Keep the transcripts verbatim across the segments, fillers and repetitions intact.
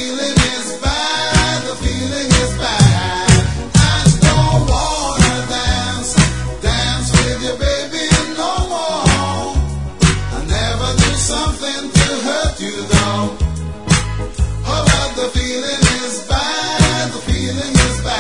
feeling is bad, the feeling is bad. I don't wanna dance, dance with you, baby, no more. I never do something to hurt you, though. Oh, but the feeling is bad, the feeling is bad.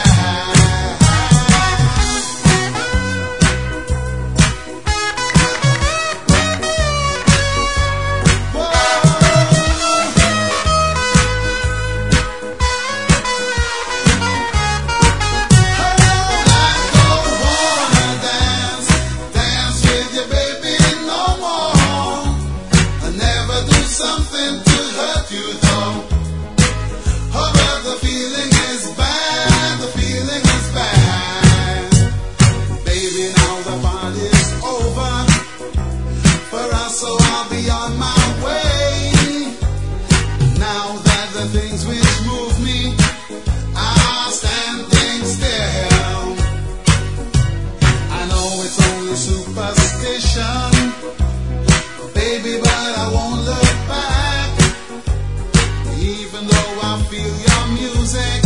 Something to hurt you, though. Oh, but the feeling is bad, the feeling is bad. Baby, now the party's over for us, so I'll be on my way. Now that the things which move me are standing still. I know it's only superstition, baby, but I won't look back. Even though I feel your music,